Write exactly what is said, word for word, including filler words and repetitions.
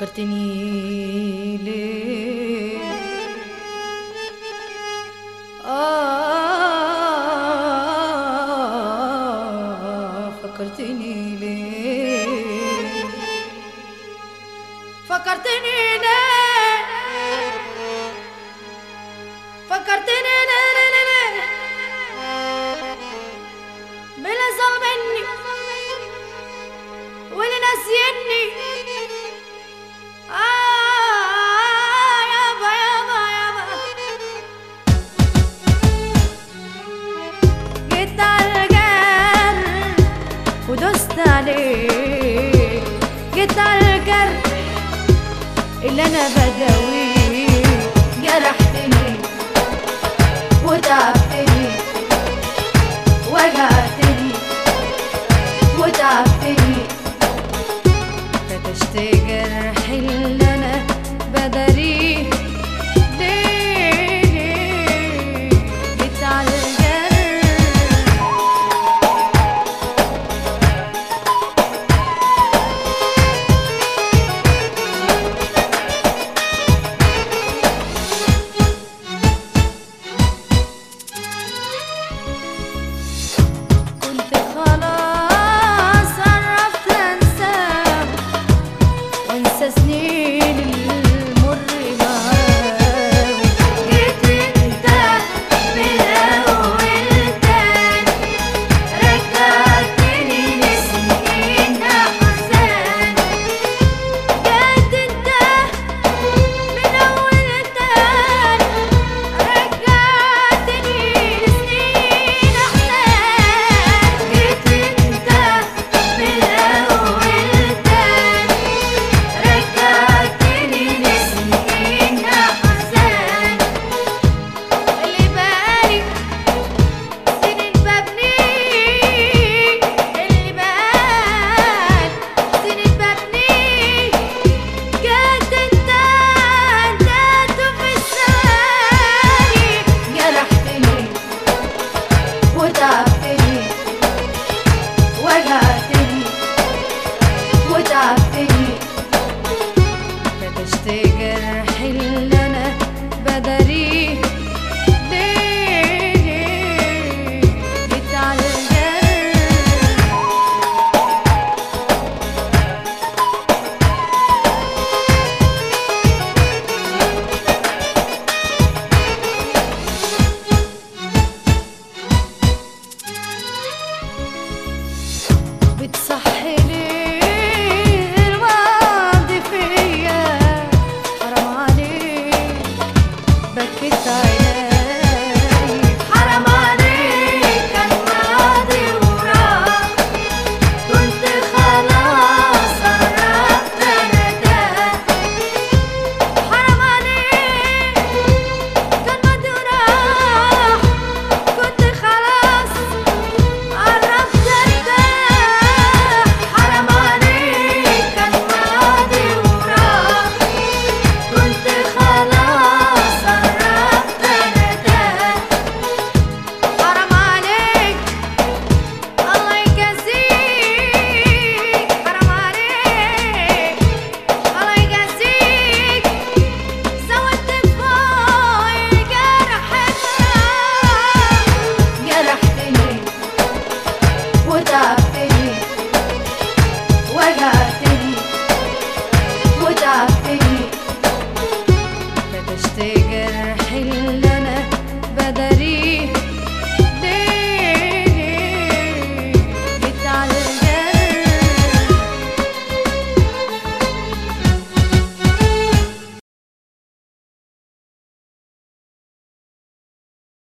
فكرتني ليه؟ آه فكرتني ليه؟ فكرتني ليه؟ فكرتني ليه ليه ليه ليه؟ بلا ظلمني واللي ناسيني. آه يابا يابا يابا جيت عالجرح ودوست عليه، جيت عالجرح اللي انا بداويه. جرحتني وتعبتني وجعتني وتعبتني، فتشت جرح اللي انا بداريه. ليه جيت على سنين المر معاه. جيت انت من اول تاني، رجعتني لسنين احزان. جيت انت من اول تاني، رجعتني لسنين احزان. جيت انت من اول تاني، رجعتني لسنين أحزان. اللي بقالي سنين ببنيه، اللي بقالي سنين ببنيه. جيت انت انتهته في الثواني. جرحتني وتعبتني وجعتني وتعبتني، فتشت جرح اللي انا بداريه.